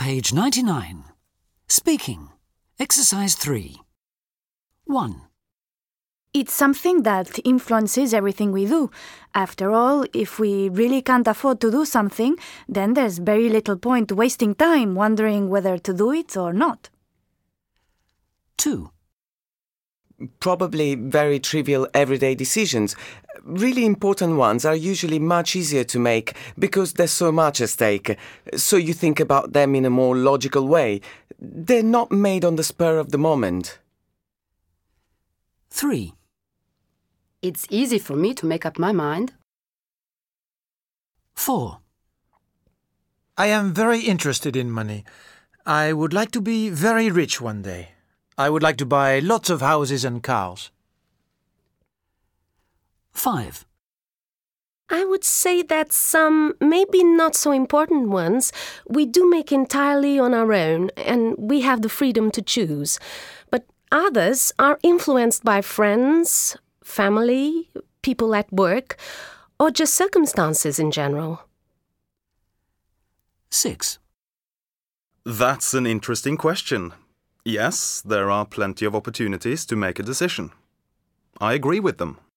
page 99. Speaking. Exercise 3. 1. It's something that influences everything we do. After all, if we really can't afford to do something, then there's very little point wasting time wondering whether to do it or not. 2. Probably very trivial everyday decisions. Really important ones are usually much easier to make because there's so much at stake. So you think about them in a more logical way. They're not made on the spur of the moment. 3. It's easy for me to make up my mind. 4. I am very interested in money. I would like to be very rich one day. I would like to buy lots of houses and cars. 5. I would say that some, maybe not so important ones, we do make entirely on our own, and we have the freedom to choose. But others are influenced by friends, family, people at work, or just circumstances in general. 6. That's an interesting question. Yes, there are plenty of opportunities to make a decision. I agree with them.